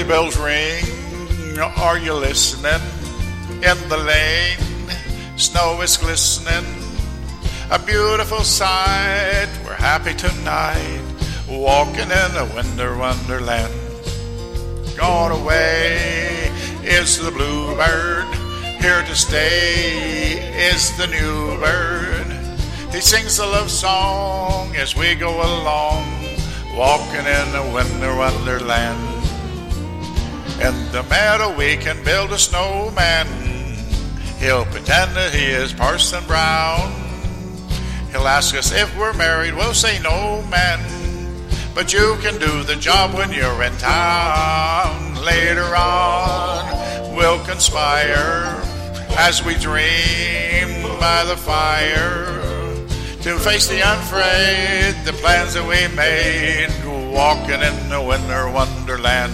bells ring, are you listening? In the lane, snow is glistening, a beautiful sight. We're happy tonight, walking in a winter wonderland. Gone away is the bluebird, here to stay is the new bird. He sings a love song as we go along, walking in a winter wonderland. In the meadow we can build a snowman. He'll pretend that he is Parson Brown. He'll ask us if we're married, we'll say no, man. But you can do the job when you're in town. Later on we'll conspire as we dream by the fire to face the unafraid, the plans that we made, walking in the winter wonderland.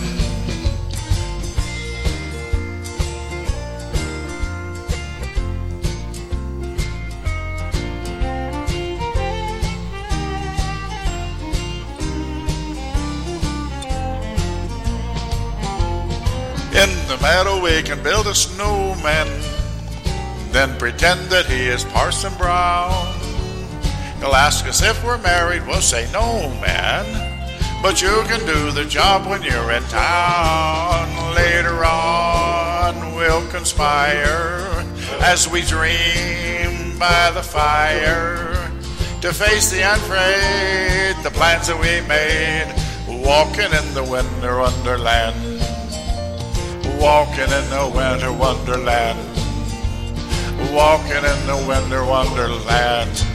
In the meadow we can build a snowman, then pretend that he is Parson Brown. He'll ask us if we're married, we'll say no, man. But you can do the job when you're in town. Later on we'll conspire as we dream by the fire to face the unafraid, the plans that we made, walking in the winter wonderland. Walking in the winter wonderland. Walking in the winter wonderland.